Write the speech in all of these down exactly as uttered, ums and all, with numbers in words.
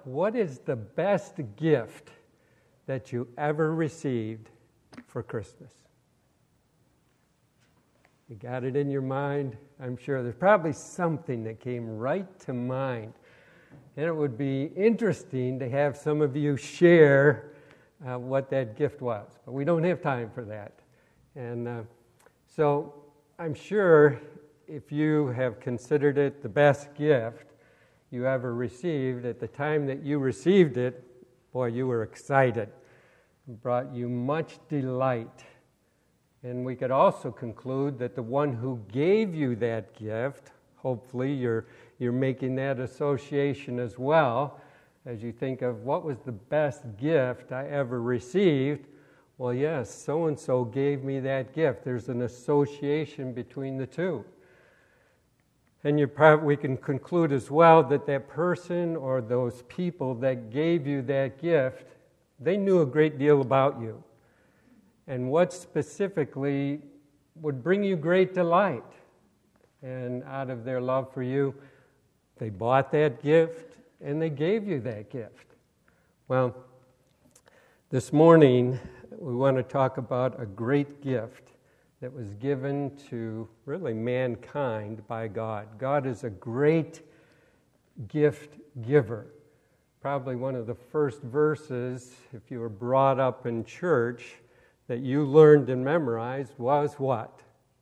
what is the best gift that you ever received for Christmas? You got it in your mind? I'm sure there's probably something that came right to mind. And it would be interesting to have some of you share uh, what that gift was. But we don't have time for that. And uh, so I'm sure if you have considered it the best gift you ever received, at the time that you received it, boy, you were excited. It brought you much delight. And we could also conclude that the one who gave you that gift, hopefully you're you're making that association as well, as you think of what was the best gift I ever received. Well, yes, so-and-so gave me that gift. There's an association between the two. And you probably, we can conclude as well that that person or those people that gave you that gift, they knew a great deal about you. And what specifically would bring you great delight. And out of their love for you, they bought that gift and they gave you that gift. Well, this morning we want to talk about a great gift that was given to really mankind by God. God is a great gift giver. Probably one of the first verses, if you were brought up in church, that you learned and memorized was what?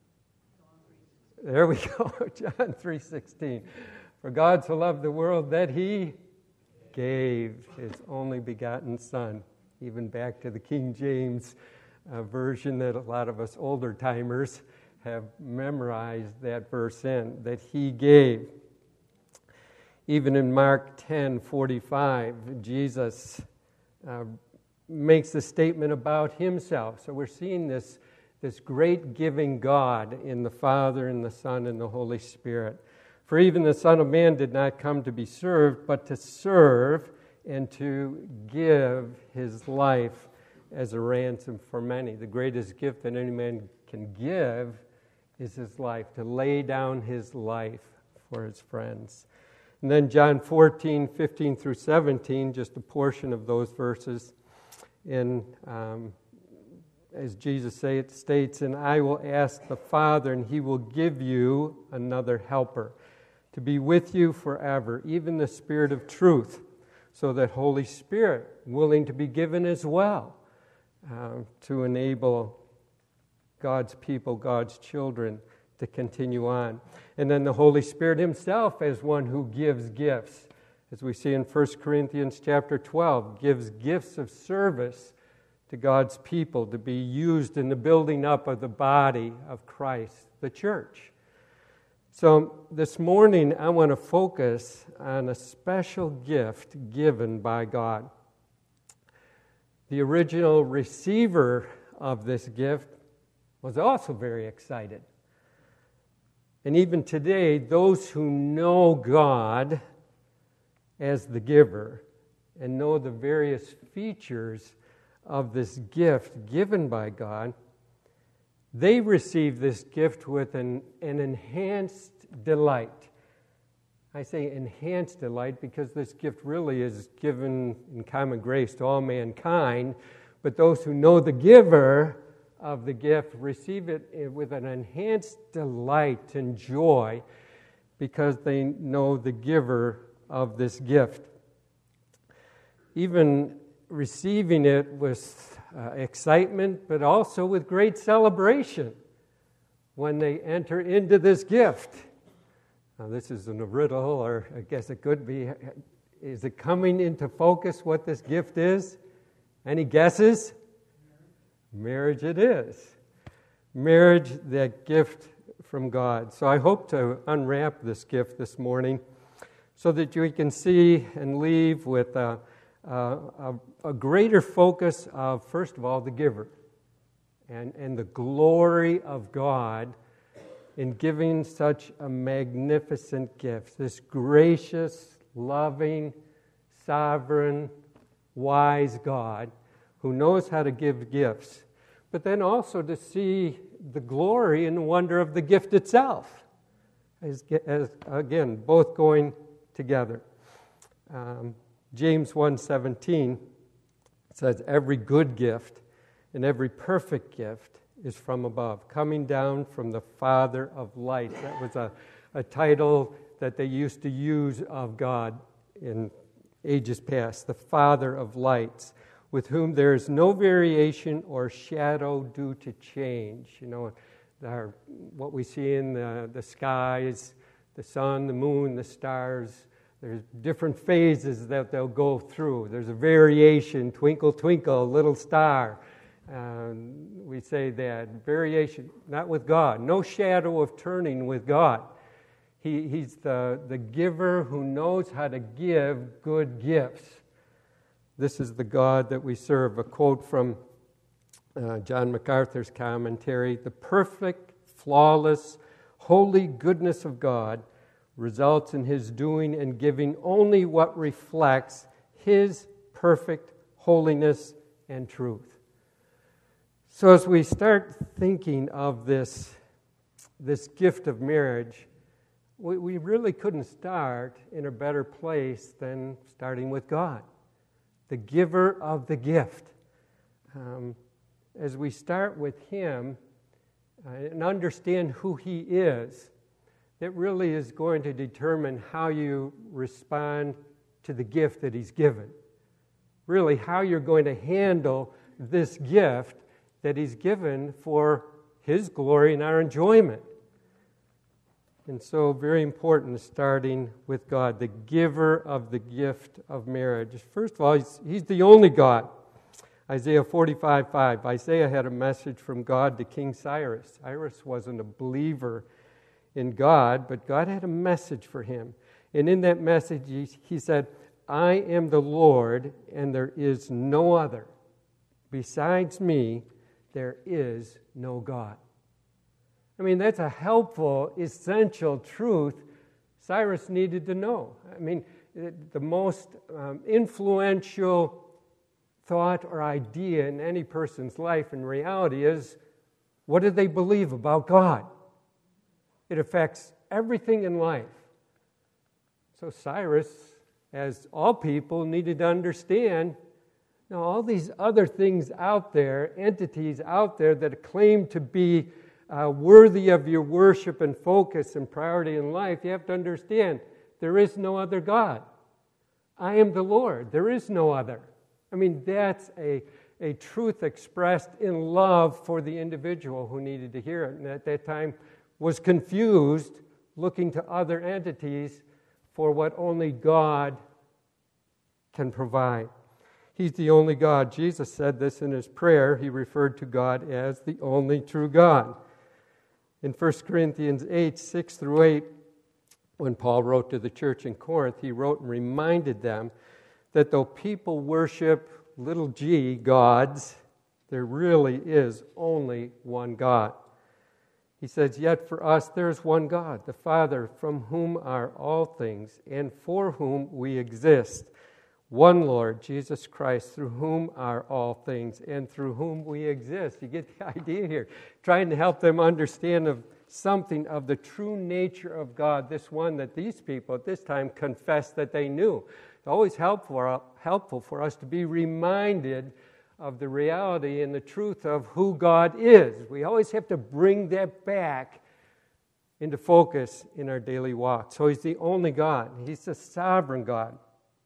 There we go, John three sixteen. For God so loved the world that He gave His only begotten Son. Even back to the King James uh, version that a lot of us older timers have memorized that verse in, that He gave. Even in Mark ten forty-five, Jesus uh, makes a statement about Himself. So we're seeing this, this great giving God in the Father and the Son and the Holy Spirit. For even the Son of Man did not come to be served, but to serve and to give His life as a ransom for many. The greatest gift that any man can give is his life, to lay down his life for his friends. And then John fourteen, fifteen through seventeen, just a portion of those verses. In, um, as Jesus say, it states, "And I will ask the Father, and He will give you another helper, to be with you forever, even the Spirit of truth, so that Holy Spirit, willing to be given as well, uh, to enable God's people, God's children, to continue on." And then the Holy Spirit Himself as one who gives gifts. As we see in First Corinthians chapter twelve, gives gifts of service to God's people to be used in the building up of the body of Christ, the church. So this morning I want to focus on a special gift given by God. The original receiver of this gift was also very excited. And even today, those who know God as the giver and know the various features of this gift given by God, they receive this gift with an, an enhanced delight. I say enhanced delight because this gift really is given in common grace to all mankind, but those who know the giver of the gift receive it with an enhanced delight and joy because they know the giver of this gift. Even receiving it with uh, excitement, but also with great celebration when they enter into this gift. Now, this isn't a riddle, or I guess it could be. Is it coming into focus what this gift is? Any guesses? Marriage it is. Marriage, that gift from God. So I hope to unwrap this gift this morning so that you can see and leave with a, a, a greater focus of, first of all, the giver and, and the glory of God in giving such a magnificent gift. This gracious, loving, sovereign, wise God who knows how to give gifts, but then also to see the glory and wonder of the gift itself, as, as again, both going together. Um, James one seventeen says, every good gift and every perfect gift is from above, coming down from the Father of lights. That was a, a title that they used to use of God in ages past, the Father of lights, with whom there is no variation or shadow due to change. You know, our, what we see in the, the skies, the sun, the moon, the stars, there's different phases that they'll go through. There's a variation, twinkle, twinkle, little star. Um, we say that. Variation, not with God. No shadow of turning with God. He, he's the, the giver who knows how to give good gifts. This is the God that we serve. A quote from uh, John MacArthur's commentary, the perfect, flawless, holy goodness of God results in his doing and giving only what reflects his perfect holiness and truth. So as we start thinking of this, this gift of marriage, we, we really couldn't start in a better place than starting with God, the giver of the gift. Um, as we start with him uh, and understand who he is, it really is going to determine how you respond to the gift that he's given. Really, how you're going to handle this gift that he's given for his glory and our enjoyment. And so, very important, starting with God, the giver of the gift of marriage. First of all, he's, he's the only God. Isaiah forty-five five. Isaiah had a message from God to King Cyrus. Cyrus wasn't a believer in God, but God had a message for him. And in that message, he, he said, I am the Lord, and there is no other. Besides me, there is no God. I mean, that's a helpful, essential truth Cyrus needed to know. I mean, the most um, influential thought or idea in any person's life in reality is, what do they believe about God? It affects everything in life. So Cyrus, as all people, needed to understand, now all these other things out there, entities out there that claim to be uh, worthy of your worship and focus and priority in life, you have to understand, there is no other God. I am the Lord. There is no other. I mean, that's a, a truth expressed in love for the individual who needed to hear it. And at that time, was confused, looking to other entities for what only God can provide. He's the only God. Jesus said this in his prayer. He referred to God as the only true God. In First Corinthians eight, six through eight, when Paul wrote to the church in Corinth, he wrote and reminded them that though people worship little g gods, there really is only one God. He says, yet for us there is one God, the Father, from whom are all things, and for whom we exist. One Lord, Jesus Christ, through whom are all things, and through whom we exist. You get the idea here. Trying to help them understand of something of the true nature of God, this one that these people at this time confessed that they knew. It's always helpful, helpful for us to be reminded of the reality and the truth of who God is. We always have to bring that back into focus in our daily walk. So he's the only God. He's the sovereign God.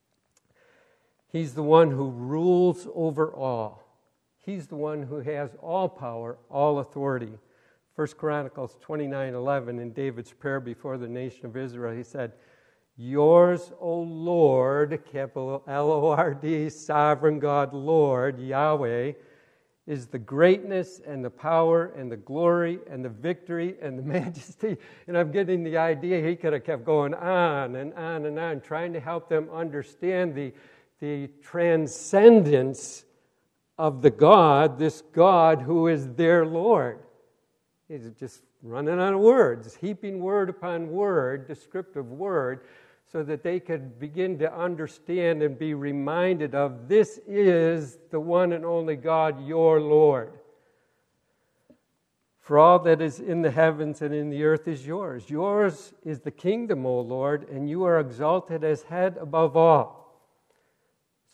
He's the one who rules over all. He's the one who has all power, all authority. First Chronicles twenty-nine eleven, in David's prayer before the nation of Israel, he said, yours, O Lord, capital L O R D, sovereign God, Lord, Yahweh, is the greatness and the power and the glory and the victory and the majesty. And I'm getting the idea he could have kept going on and on and on, trying to help them understand the, the transcendence of the God, this God who is their Lord. He's just running out of words, heaping word upon word, descriptive word, so that they could begin to understand and be reminded of, this is the one and only God, your Lord. For all that is in the heavens and in the earth is yours. Yours is the kingdom, O Lord, and you are exalted as head above all.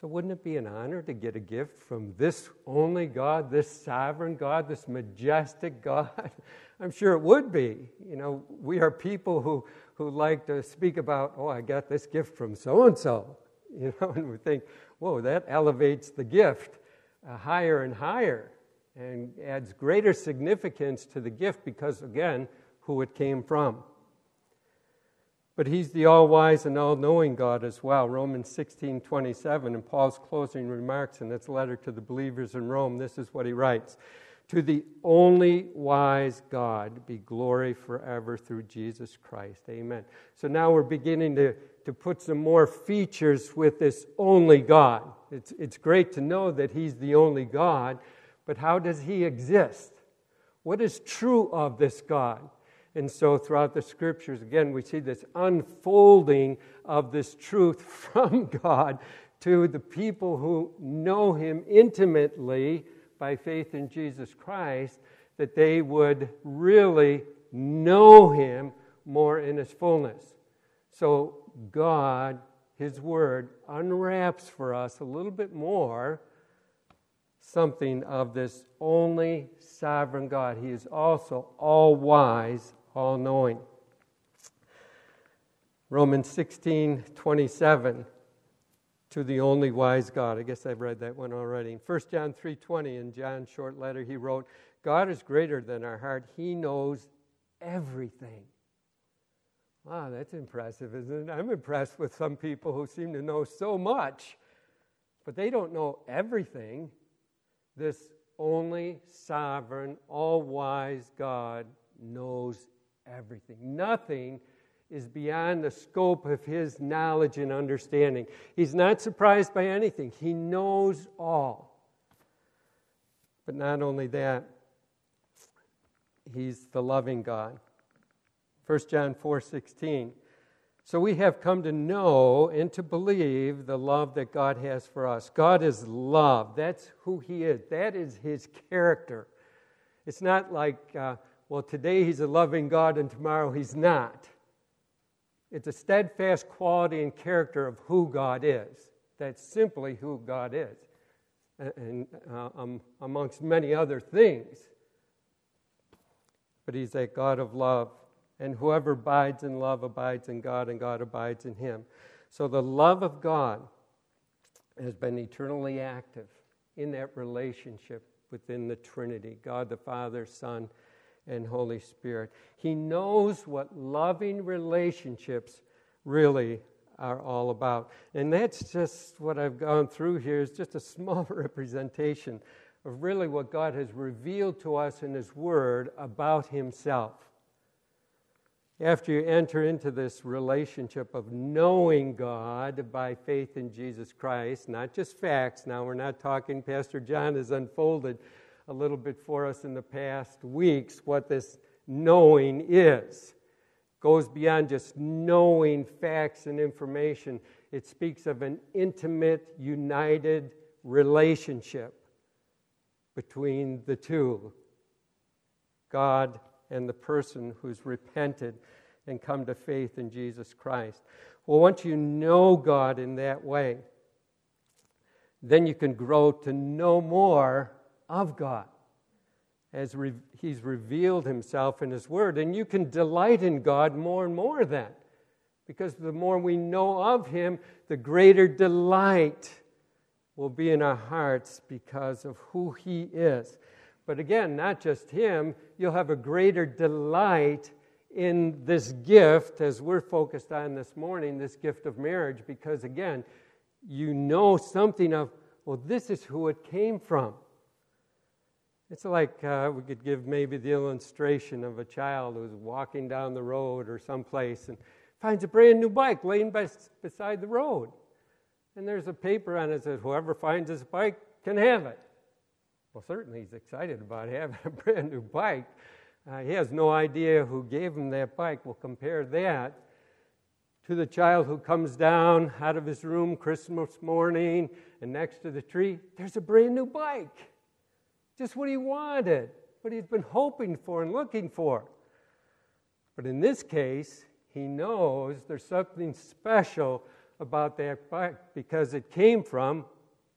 So wouldn't it be an honor to get a gift from this only God, this sovereign God, this majestic God? I'm sure it would be. You know, we are people who, who like to speak about, oh, I got this gift from so-and-so. You know, and we think, whoa, that elevates the gift uh, higher and higher and adds greater significance to the gift because, again, who it came from. But he's the all-wise and all-knowing God as well. Romans sixteen twenty-seven, in Paul's closing remarks in its letter to the believers in Rome, this is what he writes. To the only wise God be glory forever through Jesus Christ. Amen. So now we're beginning to, to put some more features with this only God. It's, it's great to know that he's the only God, but how does he exist? What is true of this God? And so throughout the Scriptures, again, we see this unfolding of this truth from God to the people who know him intimately by faith in Jesus Christ, that they would really know him more in his fullness. So God, his word, unwraps for us a little bit more something of this only sovereign God. He is also all-wise, all-knowing. Romans sixteen twenty-seven, to the only wise God. I guess I've read that one already. First John three twenty, in John's short letter, he wrote, God is greater than our heart. He knows everything. Wow, that's impressive, isn't it? I'm impressed with some people who seem to know so much, but they don't know everything. This only sovereign, all-wise God knows everything. Nothing is beyond the scope of his knowledge and understanding. He's not surprised by anything. He knows all. But not only that, he's the loving God. First John four sixteen. So we have come to know and to believe the love that God has for us. God is love. That's who he is. That is his character. It's not like, uh, well, today he's a loving God and tomorrow he's not. It's a steadfast quality and character of who God is. That's simply who God is, and uh, um, amongst many other things. But he's a God of love, and whoever abides in love abides in God, and God abides in him. So the love of God has been eternally active in that relationship within the Trinity, God the Father, Son, and Holy Spirit. He knows what loving relationships really are all about. And that's just what I've gone through here, is just a small representation of really what God has revealed to us in his word about himself. After you enter into this relationship of knowing God by faith in Jesus Christ, not just facts, now we're not talking, Pastor John has unfolded a little bit for us in the past weeks what this knowing is. Goes beyond just knowing facts and information. It speaks of an intimate, united relationship between the two, God and the person who's repented and come to faith in Jesus Christ. Well, once you know God in that way, then you can grow to know more of God as re- he's revealed himself in his word. And you can delight in God more and more then, because the more we know of him, the greater delight will be in our hearts because of who he is. But again, not just him, you'll have a greater delight in this gift, as we're focused on this morning, this gift of marriage, because again, you know something of, well, this is who it came from. It's like uh, we could give maybe the illustration of a child who's walking down the road or someplace and finds a brand new bike laying by, beside the road. And there's a paper on it that says, whoever finds this bike can have it. Well, certainly he's excited about having a brand new bike. Uh, he has no idea who gave him that bike. We'll compare that to the child who comes down out of his room Christmas morning, and next to the tree, there's a brand new bike. Just what he wanted, what he's been hoping for and looking for. But in this case, he knows there's something special about that bike because it came from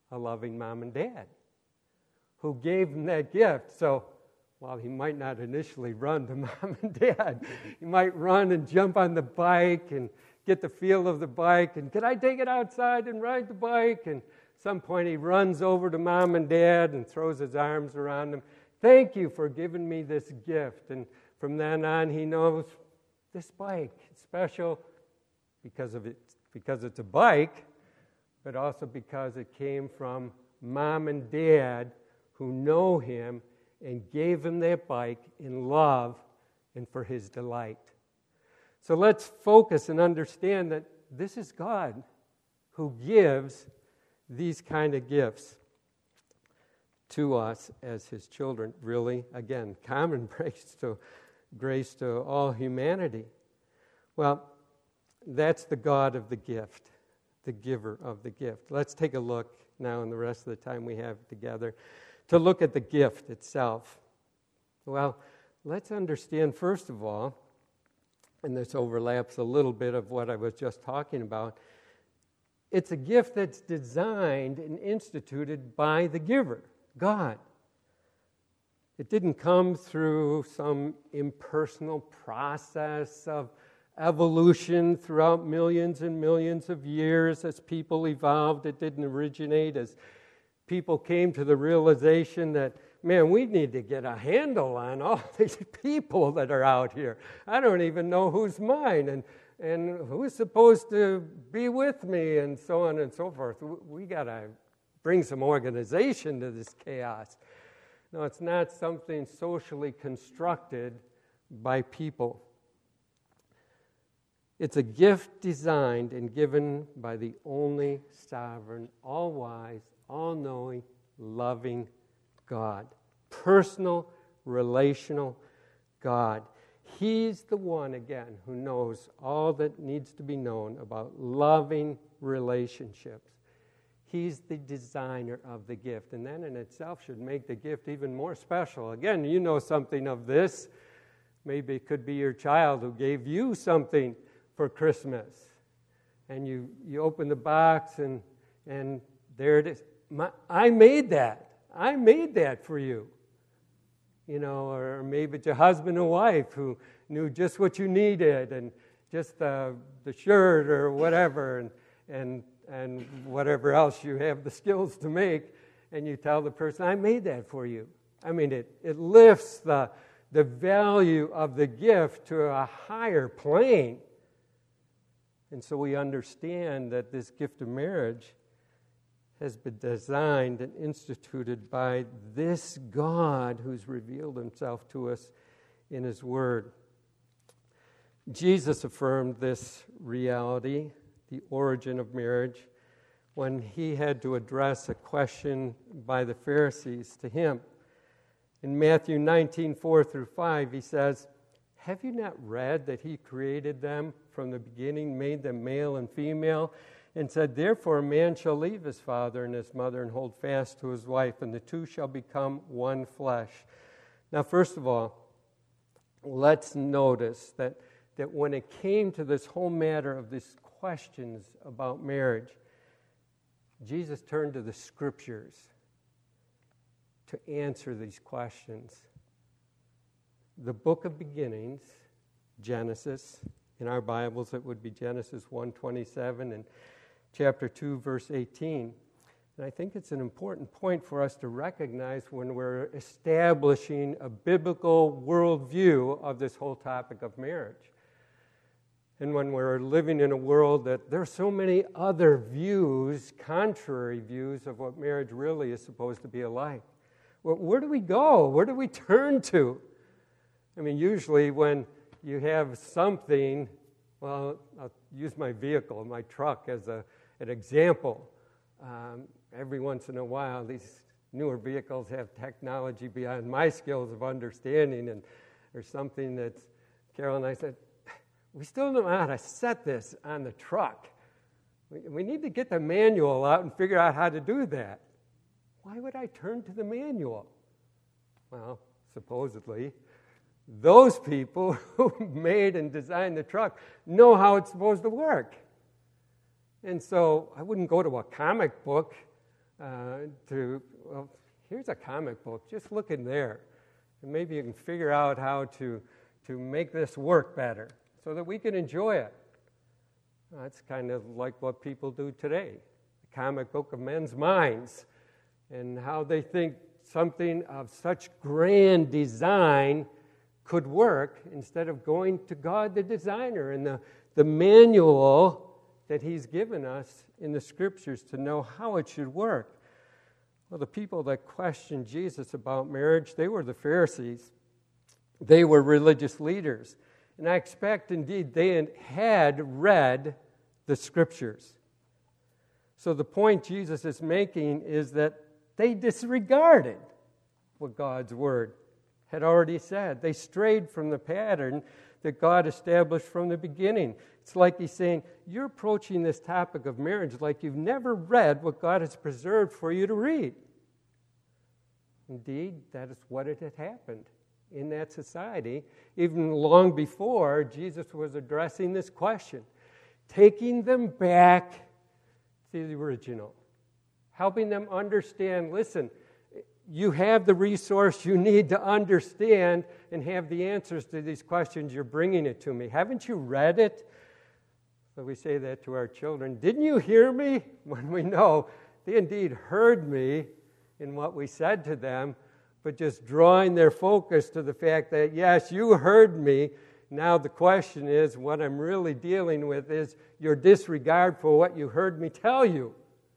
a loving mom and dad who gave him that gift. So while he might not initially run to mom and dad, he might run and jump on the bike and get the feel of the bike, and can I take it outside and ride the bike? And at some point he runs over to mom and dad and throws his arms around them. Thank you for giving me this gift. And from then on he knows this bike is special because of it, because it's a bike, but also because it came from mom and dad who know him and gave him that bike in love and for his delight. So let's focus and understand that this is God who gives these kind of gifts to us as his children. Really, again, common grace to grace to all humanity. Well, that's the God of the gift, the giver of the gift. Let's take a look now in the rest of the time we have together to look at the gift itself. Well, let's understand first of all, and this overlaps a little bit of what I was just talking about, it's a gift that's designed and instituted by the giver, God. It didn't come through some impersonal process of evolution throughout millions and millions of years as people evolved. It didn't originate as people came to the realization that, man, we need to get a handle on all these people that are out here. I don't even know who's mine and, and who's supposed to be with me and so on and so forth. We got to bring some organization to this chaos. No, it's not something socially constructed by people. It's a gift designed and given by the only sovereign, all-wise, all-knowing, loving God. Personal, relational God. He's the one, again, who knows all that needs to be known about loving relationships. He's the designer of the gift, and that in itself should make the gift even more special. Again, you know something of this. Maybe it could be your child who gave you something for Christmas, and you, you open the box, and and there it is. My, I made that. I made that for you. You know, or maybe it's your husband and wife who knew just what you needed, and just the the shirt or whatever, and and and whatever else you have the skills to make, and you tell the person, I made that for you. I mean, it, it lifts the, the value of the gift to a higher plane. And so we understand that this gift of marriage has been designed and instituted by this God who's revealed himself to us in his word. Jesus affirmed this reality, the origin of marriage, when he had to address a question by the Pharisees to him. In Matthew nineteen, four through five, he says, have you not read that he created them from the beginning, made them male and female, and said, therefore a man shall leave his father and his mother and hold fast to his wife, and the two shall become one flesh. Now, first of all, let's notice that, that when it came to this whole matter of these questions about marriage, Jesus turned to the Scriptures to answer these questions. The book of beginnings, Genesis, in our Bibles it would be Genesis one twenty-seven and chapter two, verse eighteen. And I think it's an important point for us to recognize when we're establishing a biblical worldview of this whole topic of marriage. And when we're living in a world that there are so many other views, contrary views of what marriage really is supposed to be like. Well, where do we go? Where do we turn to? I mean, usually when you have something, well, I'll use my vehicle, my truck as a, an example. Um, every once in a while, these newer vehicles have technology beyond my skills of understanding, and there's something that's, Carol and I said, we still don't know how to set this on the truck. We, we need to get the manual out and figure out how to do that. Why would I turn to the manual? Well, supposedly, those people who made and designed the truck know how it's supposed to work. And so I wouldn't go to a comic book uh, to, well, here's a comic book. Just look in there. And maybe you can figure out how to, to make this work better so that we can enjoy it. That's kind of like what people do today. The comic book of men's minds and how they think something of such grand design could work instead of going to God the designer and the, the manual that he's given us in the scriptures to know how it should work. Well, the people that questioned Jesus about marriage, they were the Pharisees. They were religious leaders. And I expect, indeed, they had read the scriptures. So the point Jesus is making is that they disregarded what God's word had already said. They strayed from the pattern that God established from the beginning. It's like he's saying, you're approaching this topic of marriage like you've never read what God has preserved for you to read. Indeed, that is what it had happened in that society, even long before Jesus was addressing this question, taking them back to the original, helping them understand, listen, you have the resource you need to understand and have the answers to these questions. You're bringing it to me. Haven't you read it? So we say that to our children. Didn't you hear me? When we know they indeed heard me in what we said to them, but just drawing their focus to the fact that, yes, you heard me. Now the question is, what I'm really dealing with is your disregard for what you heard me tell you.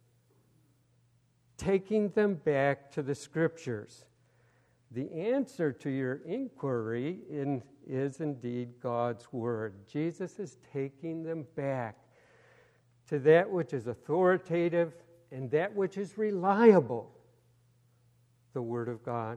Taking them back to the scriptures. The answer to your inquiry in, is indeed God's word. Jesus is taking them back to that which is authoritative and that which is reliable, the word of God.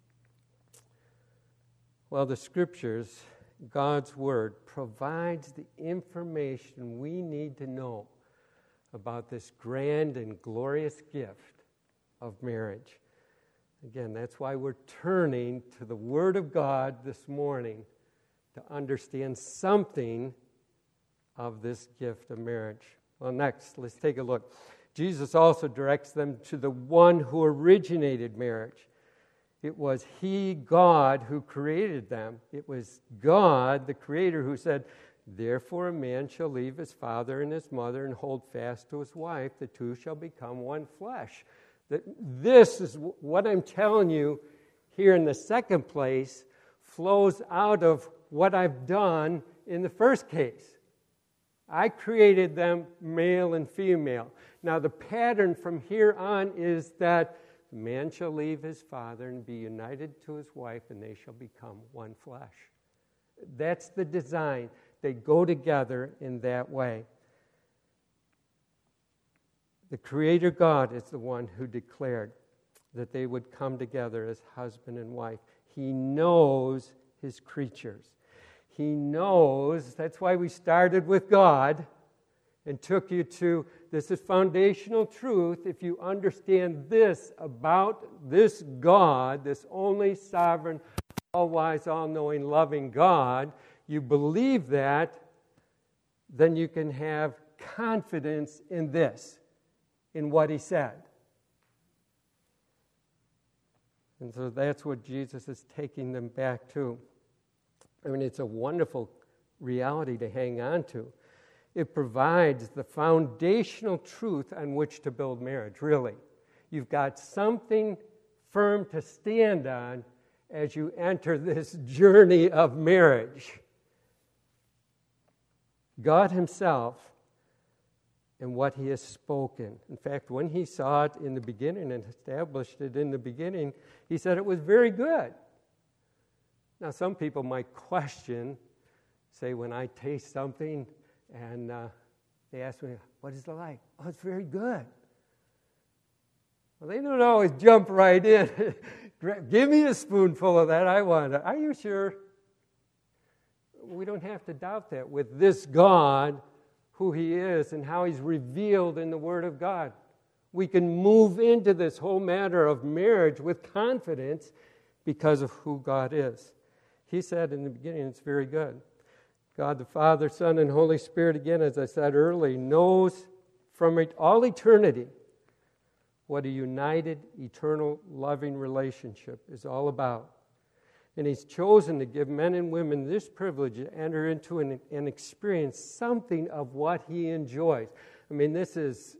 Well, the scriptures, God's word, provides the information we need to know about this grand and glorious gift of marriage. Again, that's why we're turning to the Word of God this morning to understand something of this gift of marriage. Well, next, let's take a look. Jesus also directs them to the one who originated marriage. It was He, God, who created them. It was God, the Creator, who said, "Therefore a man shall leave his father and his mother and hold fast to his wife. The two shall become one flesh." That this is what I'm telling you here in the second place flows out of what I've done in the first case. I created them male and female. Now the pattern from here on is that the man shall leave his father and be united to his wife, and they shall become one flesh. That's the design. They go together in that way. The Creator God is the one who declared that they would come together as husband and wife. He knows His creatures. He knows, that's why we started with God and took you to, this is foundational truth. If you understand this about this God, this only sovereign, all-wise, all-knowing, loving God, you believe that, then you can have confidence in this, in what He said. And so that's what Jesus is taking them back to. I mean, it's a wonderful reality to hang on to. It provides the foundational truth on which to build marriage, really. You've got something firm to stand on as you enter this journey of marriage. God Himself and what He has spoken. In fact, when He saw it in the beginning and established it in the beginning, He said it was very good. Now, some people might question, say, when I taste something and uh, they ask me, what is it like? Oh, it's very good. Well, they don't always jump right in. Give me a spoonful of that. I want it. Are you sure? We don't have to doubt that with this God, who He is and how He's revealed in the Word of God. We can move into this whole matter of marriage with confidence because of who God is. He said in the beginning, it's very good. God the Father, Son, and Holy Spirit, again, as I said earlier, knows from all eternity what a united, eternal, loving relationship is all about. And He's chosen to give men and women this privilege to enter into and, and experience something of what He enjoys. I mean, this is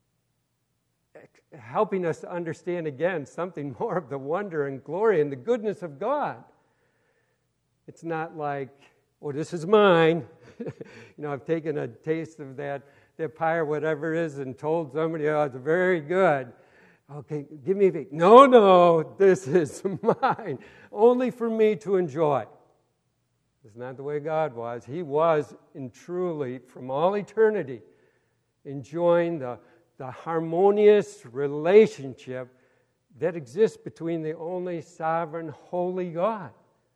helping us to understand again something more of the wonder and glory and the goodness of God. It's not like, oh, this is mine. You know, I've taken a taste of that, that pie or whatever it is and told somebody, oh, it's very good. Okay, give me a bit. No, no, this is mine. Only for me to enjoy. It's not the way God was. He was, and truly, from all eternity, enjoying the, the harmonious relationship that exists between the only sovereign, holy God.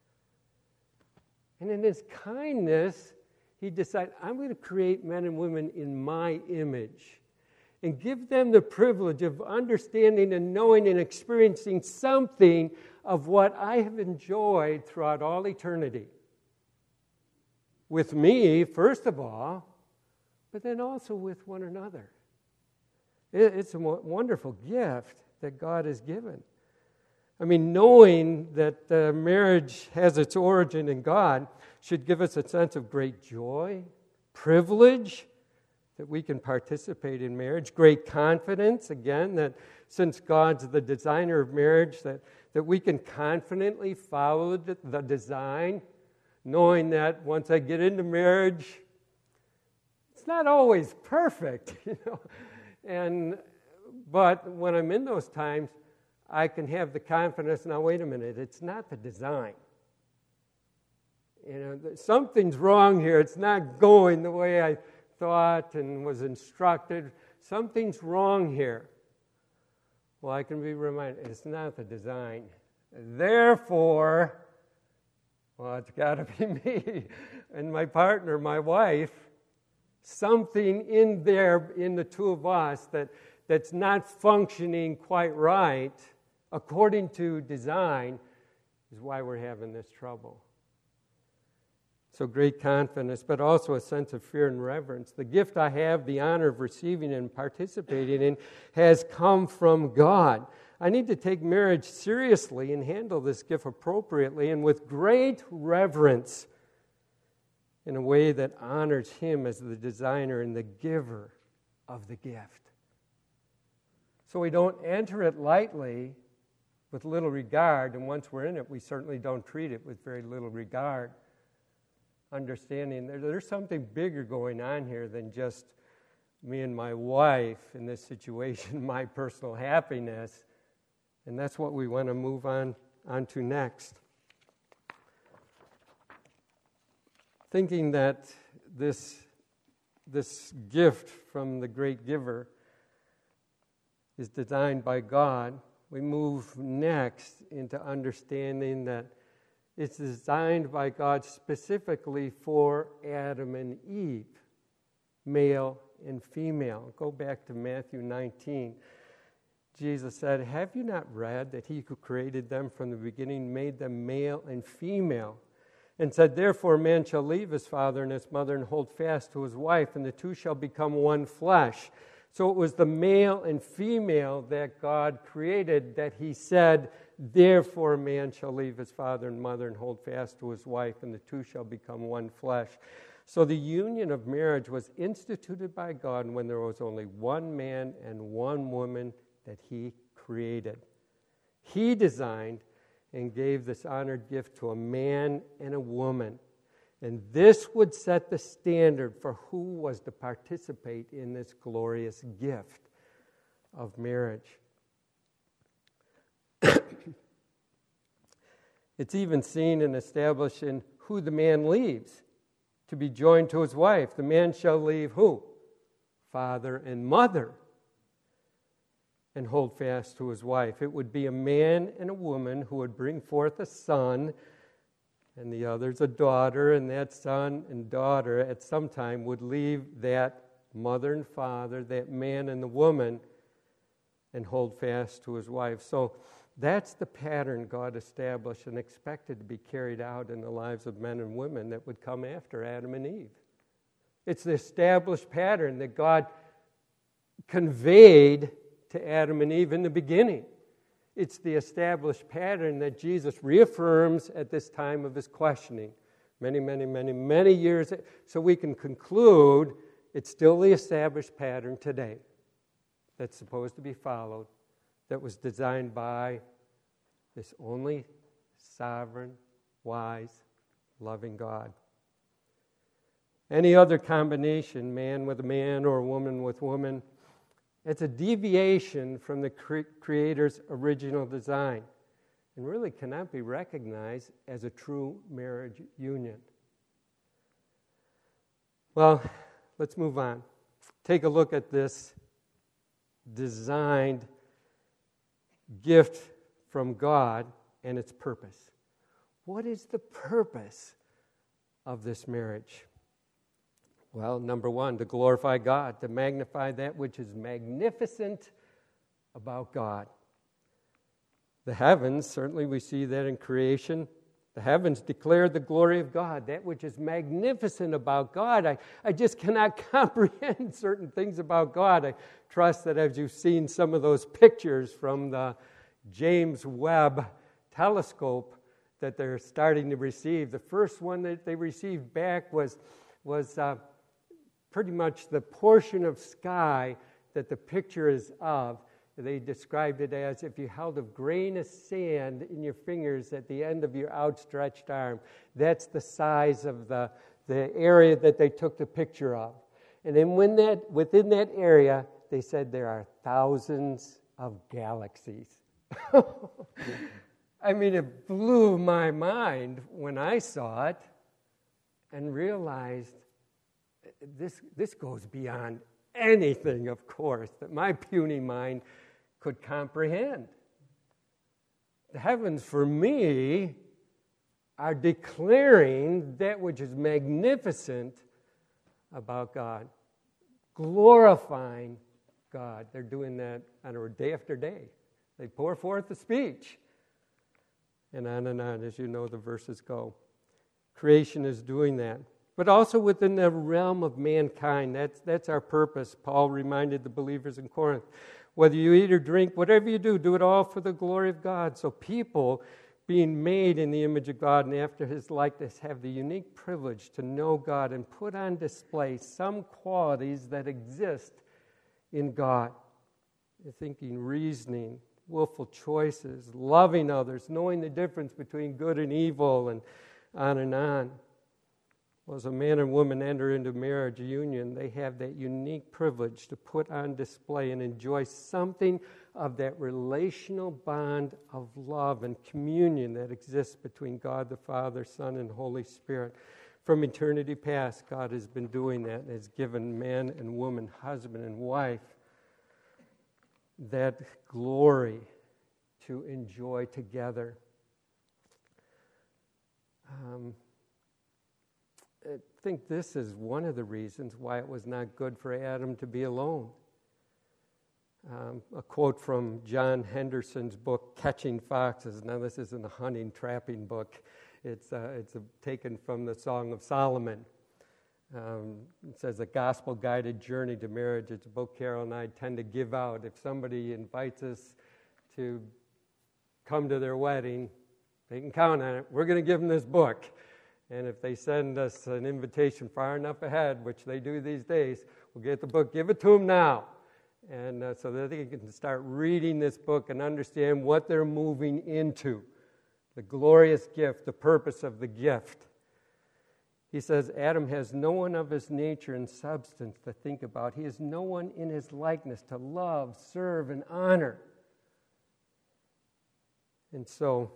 And in His kindness, He decided, I'm going to create men and women in my image and give them the privilege of understanding and knowing and experiencing something of what I have enjoyed throughout all eternity. With me, first of all, but then also with one another. It's a wonderful gift that God has given. I mean, knowing that uh, marriage has its origin in God should give us a sense of great joy, privilege, that we can participate in marriage, great confidence, again, that since God's the designer of marriage, that, that we can confidently follow the, the design, knowing that once I get into marriage, it's not always perfect, you know. And but when I'm in those times, I can have the confidence, now wait a minute, it's not the design. You know, something's wrong here. It's not going the way I thought and was instructed. Something's wrong here. Well, I can be reminded, it's not the design. Therefore, well, it's got to be me and my partner, my wife. Something in there, in the two of us, that, that's not functioning quite right according to design is why we're having this trouble. So great confidence, but also a sense of fear and reverence. The gift I have the honor of receiving and participating in has come from God. I need to take marriage seriously and handle this gift appropriately and with great reverence in a way that honors Him as the designer and the giver of the gift. So we don't enter it lightly with little regard, and once we're in it, we certainly don't treat it with very little regard. Understanding there, there's something bigger going on here than just me and my wife in this situation, my personal happiness, and that's what we want to move on, on to next. Thinking that this, this gift from the great giver is designed by God, we move next into understanding that it's designed by God specifically for Adam and Eve, male and female. Go back to Matthew nineteen. Jesus said, have you not read that He who created them from the beginning made them male and female? And said, therefore man shall leave his father and his mother and hold fast to his wife, and the two shall become one flesh. So it was the male and female that God created that He said, therefore man shall leave his father and mother and hold fast to his wife, and the two shall become one flesh. So the union of marriage was instituted by God when there was only one man and one woman that He created. He designed and gave this honored gift to a man and a woman. And this would set the standard for who was to participate in this glorious gift of marriage. It's even seen and established in who the man leaves to be joined to his wife. The man shall leave who? Father and mother, and hold fast to his wife. It would be a man and a woman who would bring forth a son, and the other's a daughter, and that son and daughter at some time would leave that mother and father, that man and the woman, and hold fast to his wife. So that's the pattern God established and expected to be carried out in the lives of men and women that would come after Adam and Eve. It's the established pattern that God conveyed to Adam and Eve in the beginning. It's the established pattern that Jesus reaffirms at this time of his questioning. Many, many, many, many years. So we can conclude it's still the established pattern today that's supposed to be followed, that was designed by this only sovereign, wise, loving God. Any other combination, man with a man or a woman with woman, it's a deviation from the cre- Creator's original design and really cannot be recognized as a true marriage union. Well, let's move on. Take a look at this designed gift from God and its purpose. What is the purpose of this marriage? Well, number one, to glorify God, to magnify that which is magnificent about God. The heavens, certainly we see that in creation. The heavens declare the glory of God, that which is magnificent about God. I, I just cannot comprehend certain things about God. I trust that as you've seen some of those pictures from the James Webb telescope that they're starting to receive. The first one that they received back was, was uh, pretty much the portion of sky that the picture is of. They described it as if you held a grain of sand in your fingers at the end of your outstretched arm. That's the size of the, the area that they took the picture of. And then when that, within that area, they said there are thousands of galaxies. I mean, it blew my mind when I saw it and realized this, this goes beyond anything, of course, that my puny mind could comprehend. The heavens, for me, are declaring that which is magnificent about God, glorifying God. They're doing that on a day after day. They pour forth the speech, and on and on, as you know, the verses go. Creation is doing that. But also within the realm of mankind, that's, that's our purpose. Paul reminded the believers in Corinth, whether you eat or drink, whatever you do, do it all for the glory of God. So people, being made in the image of God and after his likeness, have the unique privilege to know God and put on display some qualities that exist in God. You're thinking, reasoning, willful choices, loving others, knowing the difference between good and evil, and on and on. Well, as a man and woman enter into marriage union, they have that unique privilege to put on display and enjoy something of that relational bond of love and communion that exists between God the Father, Son, and Holy Spirit. From eternity past, God has been doing that and has given man and woman, husband and wife, that glory to enjoy together. Um, I think this is one of the reasons why it was not good for Adam to be alone. Um, a quote from John Henderson's book, Catching Foxes. Now, this isn't a hunting, trapping book. It's, uh, it's a, taken from the Song of Solomon. Um, it says, a gospel-guided journey to marriage. It's a book Carol and I tend to give out. If somebody invites us to come to their wedding, they can count on it. We're going to give them this book. And if they send us an invitation far enough ahead, which they do these days, we'll get the book, give it to them now. And uh, so that they can start reading this book and understand what they're moving into, the glorious gift, the purpose of the gift. He says, Adam has no one of his nature and substance to think about. He has no one in his likeness to love, serve, and honor. And so,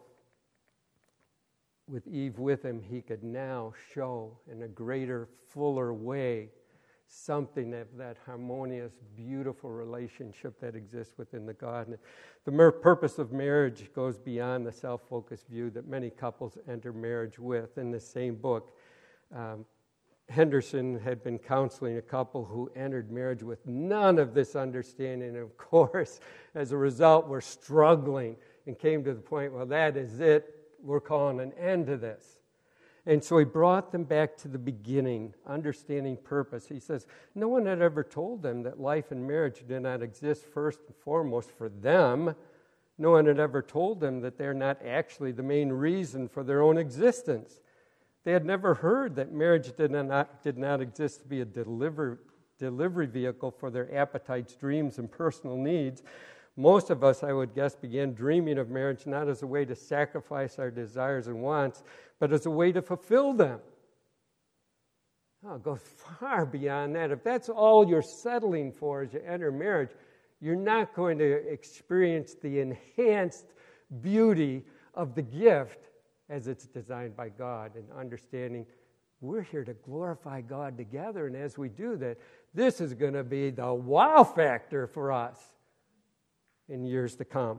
with Eve with him, he could now show in a greater, fuller way something of that harmonious, beautiful relationship that exists within the garden. The mer- purpose of marriage goes beyond the self-focused view that many couples enter marriage with. In the same book, um, Henderson had been counseling a couple who entered marriage with none of this understanding. And of course, as a result, were struggling and came to the point, well, that is it. We're calling an end to this. And so he brought them back to the beginning, understanding purpose. He says, no one had ever told them that life and marriage did not exist first and foremost for them. No one had ever told them that they're not actually the main reason for their own existence. They had never heard that marriage did not, did not exist to be a deliver, delivery vehicle for their appetites, dreams, and personal needs. Most of us, I would guess, began dreaming of marriage not as a way to sacrifice our desires and wants, but as a way to fulfill them. Oh, it goes far beyond that. If that's all you're settling for as you enter marriage, you're not going to experience the enhanced beauty of the gift as it's designed by God, and understanding we're here to glorify God together, and as we do that, this is going to be the wow factor for us in years to come.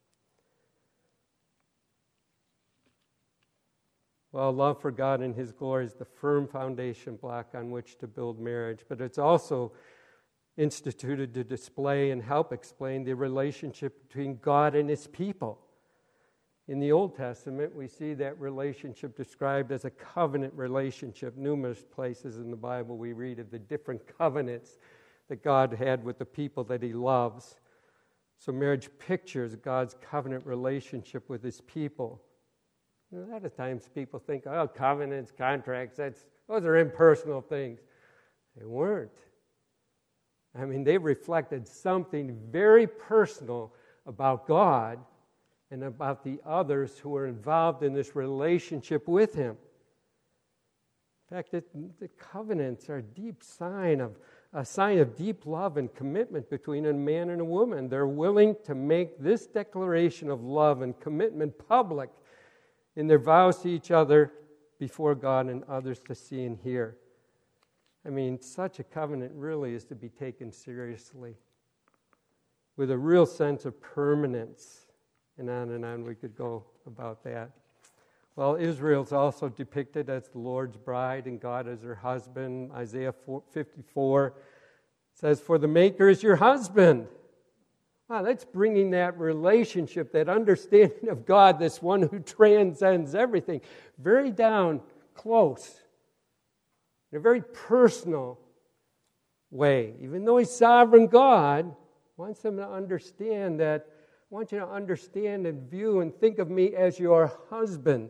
Well, love for God and His glory is the firm foundation block on which to build marriage, but it's also instituted to display and help explain the relationship between God and His people. In the Old Testament, we see that relationship described as a covenant relationship. Numerous places in the Bible we read of the different covenants that God had with the people that He loves. So marriage pictures God's covenant relationship with His people. You know, a lot of times people think, oh, covenants, contracts, that's those are impersonal things. They weren't. I mean, they reflected something very personal about God and about the others who were involved in this relationship with Him. In fact, it, the covenants are a deep sign of a sign of deep love and commitment between a man and a woman. They're willing to make this declaration of love and commitment public in their vows to each other before God and others to see and hear. I mean, such a covenant really is to be taken seriously with a real sense of permanence. And on and on we could go about that. Well, Israel's also depicted as the Lord's bride and God as her husband. Isaiah fifty-four says, for the Maker is your husband. Wow, that's bringing that relationship, that understanding of God, this one who transcends everything, very down close, in a very personal way. Even though He's sovereign God, wants them to understand that, I want you to understand and view and think of me as your husband.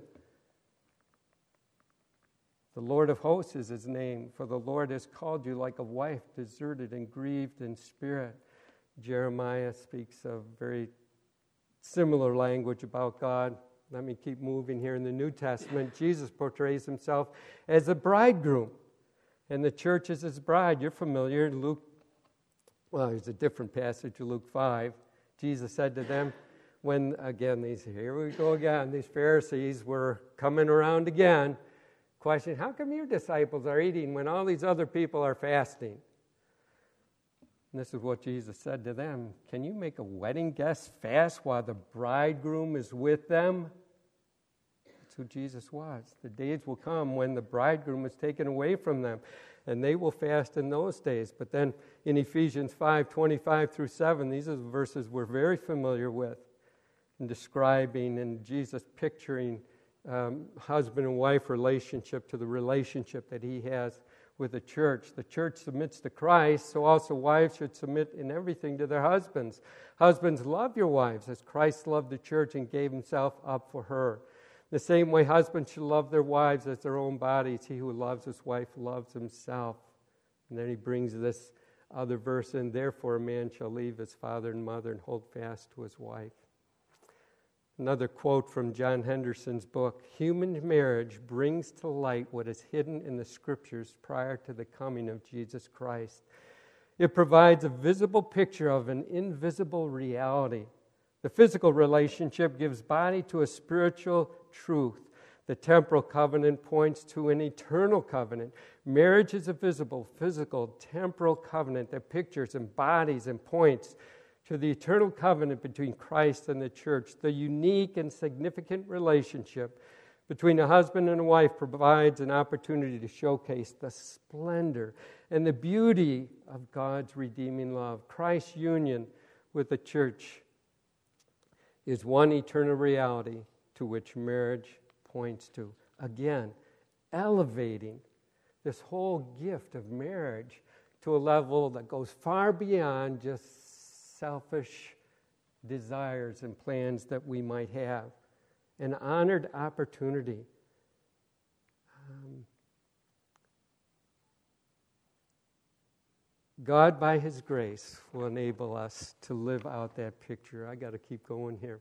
The Lord of hosts is His name, for the Lord has called you like a wife deserted and grieved in spirit. Jeremiah speaks of very similar language about God. Let me keep moving here. In the New Testament, Jesus portrays Himself as a bridegroom, and the church is His bride. You're familiar. Luke, well, there's a different passage, Luke five. Jesus said to them, when, again, these, here we go again, these Pharisees were coming around again, question, how come your disciples are eating when all these other people are fasting? And this is what Jesus said to them. Can you make a wedding guest fast while the bridegroom is with them? That's who Jesus was. The days will come when the bridegroom is taken away from them, and they will fast in those days. But then in Ephesians five, twenty-five through seven, these are the verses we're very familiar with in describing and Jesus picturing um, husband and wife relationship to the relationship that He has with the church. The church submits to Christ, so also wives should submit in everything to their husbands. Husbands, love your wives as Christ loved the church and gave Himself up for her. The same way husbands should love their wives as their own bodies. He who loves his wife loves himself. And then he brings this other verse in, therefore a man shall leave his father and mother and hold fast to his wife. Another quote from John Henderson's book, human marriage brings to light what is hidden in the Scriptures prior to the coming of Jesus Christ. It provides a visible picture of an invisible reality. The physical relationship gives body to a spiritual truth. The temporal covenant points to an eternal covenant. Marriage is a visible, physical, temporal covenant that pictures, embodies, and points to the eternal covenant between Christ and the church. The unique and significant relationship between a husband and a wife provides an opportunity to showcase the splendor and the beauty of God's redeeming love. Christ's union with the church is one eternal reality to which marriage points to. Again, elevating this whole gift of marriage to a level that goes far beyond just selfish desires and plans that we might have. An honored opportunity. Um, God, by His grace, will enable us to live out that picture. I got to keep going here.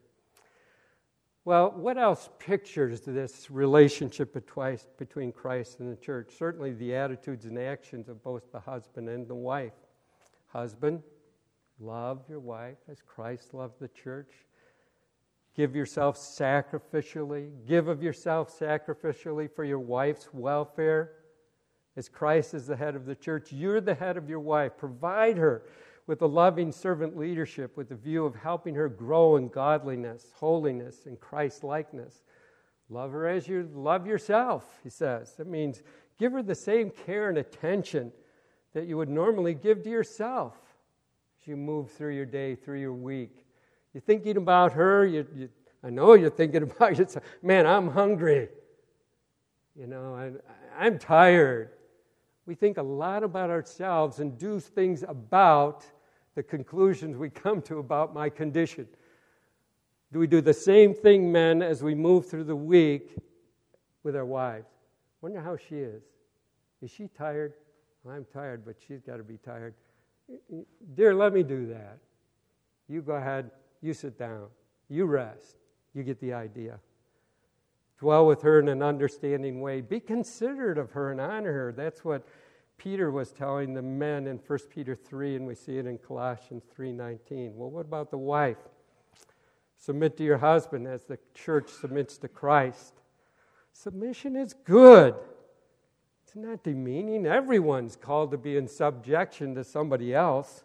Well, what else pictures this relationship between Christ and the church? Certainly the attitudes and actions of both the husband and the wife. Husband, love your wife as Christ loved the church. Give yourself sacrificially. Give of yourself sacrificially for your wife's welfare. As Christ is the head of the church, you're the head of your wife. Provide her with a loving servant leadership with the view of helping her grow in godliness, holiness, and Christ-likeness. Love her as you love yourself, he says. That means give her the same care and attention that you would normally give to yourself as you move through your day, through your week. You're thinking about her. You, you, I know you're thinking about yourself. Man, I'm hungry. You know, I, I'm tired. We think a lot about ourselves and do things about the conclusions we come to about my condition. Do we do the same thing, men, as we move through the week with our wives? Wonder how she is. Is she tired? Well, I'm tired, but she's got to be tired. Dear, let me do that. You go ahead. You sit down. You rest. You get the idea. Dwell with her in an understanding way. Be considerate of her and honor her. That's what Peter was telling the men in First Peter three, and we see it in Colossians three nineteen. Well, what about the wife? Submit to your husband as the church submits to Christ. Submission is good. It's not demeaning. Everyone's called to be in subjection to somebody else.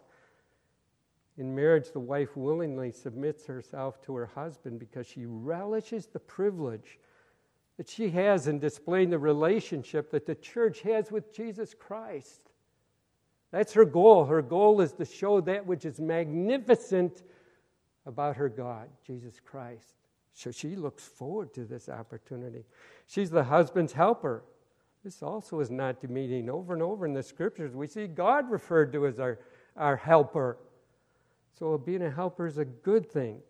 In marriage, the wife willingly submits herself to her husband because she relishes the privilege that she has in displaying the relationship that the church has with Jesus Christ. That's her goal. Her goal is to show that which is magnificent about her God, Jesus Christ. So she looks forward to this opportunity. She's the husband's helper. This also is not demeaning. Over and over in the scriptures, we see God referred to as our, our helper. So being a helper is a good thing.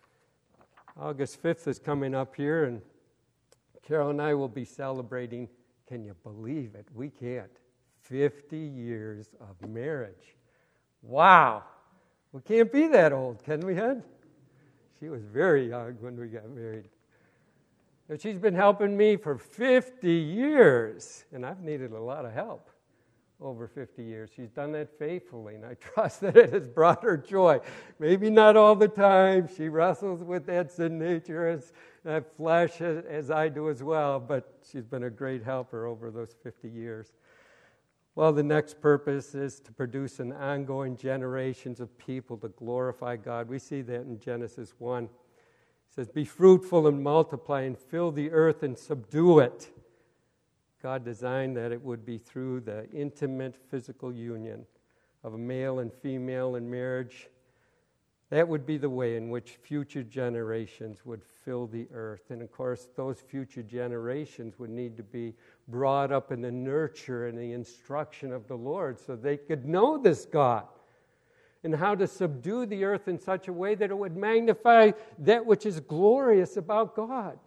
August fifth is coming up here, and Carol and I will be celebrating, can you believe it? We can't. fifty years of marriage. Wow. We can't be that old, can we, Ed? She was very young when we got married. But she's been helping me for fifty years, and I've needed a lot of help over fifty years. She's done that faithfully, and I trust that it has brought her joy. Maybe not all the time. She wrestles with that sin nature as that flesh as, as I do as well, but she's been a great helper over those fifty years. Well, the next purpose is to produce an ongoing generations of people to glorify God. We see that in Genesis one. It says, be fruitful and multiply and fill the earth and subdue it. God designed that it would be through the intimate physical union of a male and female in marriage. That would be the way in which future generations would fill the earth. And of course, those future generations would need to be brought up in the nurture and the instruction of the Lord so they could know this God and how to subdue the earth in such a way that it would magnify that which is glorious about God.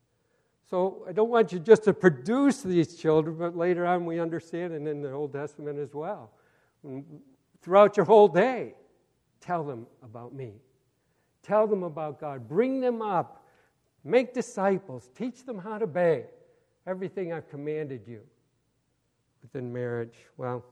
So I don't want you just to produce these children, but later on we understand, and in the Old Testament as well, throughout your whole day, tell them about me. Tell them about God. Bring them up. Make disciples. Teach them how to obey everything I've commanded you within marriage. Well,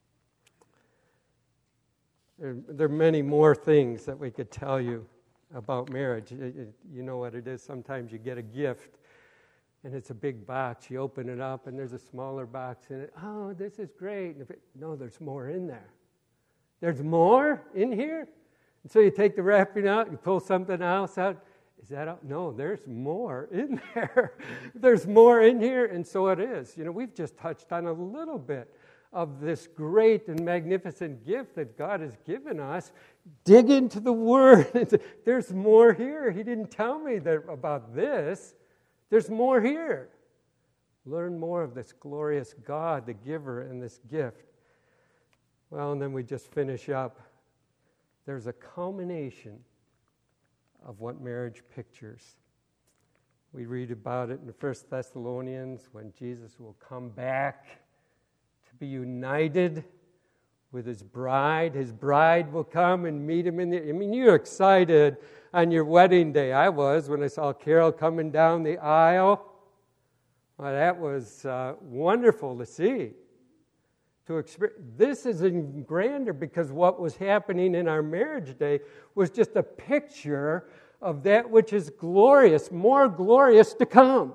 there, there are many more things that we could tell you about marriage. It, it, you know what it is. Sometimes you get a gift, and it's a big box. You open it up, and there's a smaller box in it. Oh, this is great. If it, no, there's more in there. There's more in here? And so you take the wrapping out, you pull something else out. Is that out? No, there's more in there. There's more in here, and so it is. You know, we've just touched on a little bit of this great and magnificent gift that God has given us. Dig into the Word. There's more here. He didn't tell me that about this. There's more here. Learn more of this glorious God, the giver, and this gift. Well, and then we just finish up. There's a culmination of what marriage pictures. We read about it in First Thessalonians when Jesus will come back to be united with his bride. His bride will come and meet him in the... I mean, you're excited on your wedding day. I was when I saw Carol coming down the aisle. Well, that was uh, wonderful to see. To experience. This is even grander because what was happening in our marriage day was just a picture of that which is glorious, more glorious to come.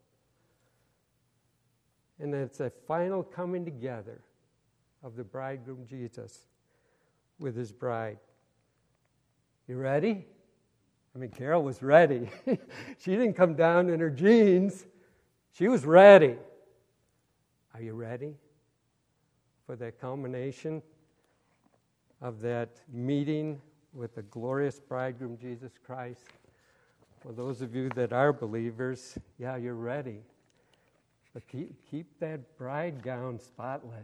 And it's a final coming together of the bridegroom Jesus with his bride. You ready? I mean, Carol was ready. She didn't come down in her jeans. She was ready. Are you ready for that culmination of that meeting with the glorious bridegroom Jesus Christ? For those of you that are believers, yeah, you're ready. But keep, keep that bride gown spotless.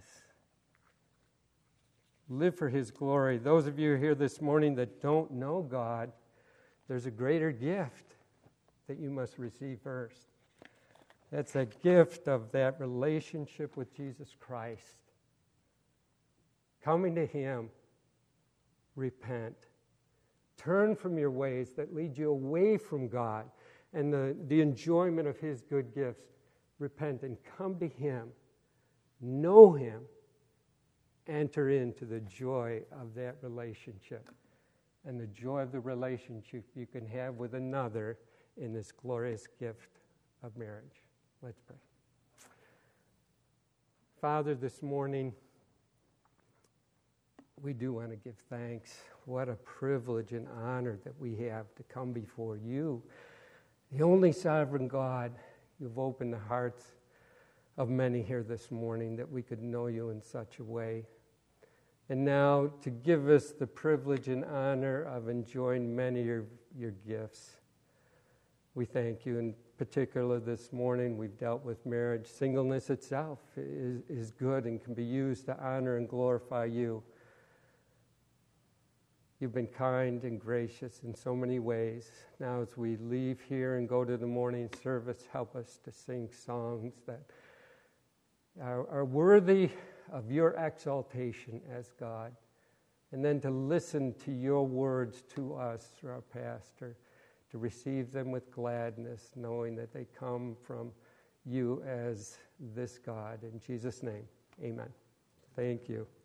Live for his glory. Those of you here this morning that don't know God, there's a greater gift that you must receive first. That's a gift of that relationship with Jesus Christ. Coming to him, repent. Turn from your ways that lead you away from God and the, the enjoyment of his good gifts. Repent and come to him. Know him. Enter into the joy of that relationship and the joy of the relationship you can have with another in this glorious gift of marriage. Let's pray. Father, this morning, we do want to give thanks. What a privilege and honor that we have to come before you, the only sovereign God. You've opened the hearts of many here this morning that we could know you in such a way. And now to give us the privilege and honor of enjoying many of your, your gifts. We thank you. In particular this morning, we've dealt with marriage. Singleness itself is, is good and can be used to honor and glorify you. You've been kind and gracious in so many ways. Now as we leave here and go to the morning service, help us to sing songs that are, are worthy of your exaltation as God. And then to listen to your words to us through our pastor, to receive them with gladness, knowing that they come from you as this God. In Jesus' name, amen. Thank you.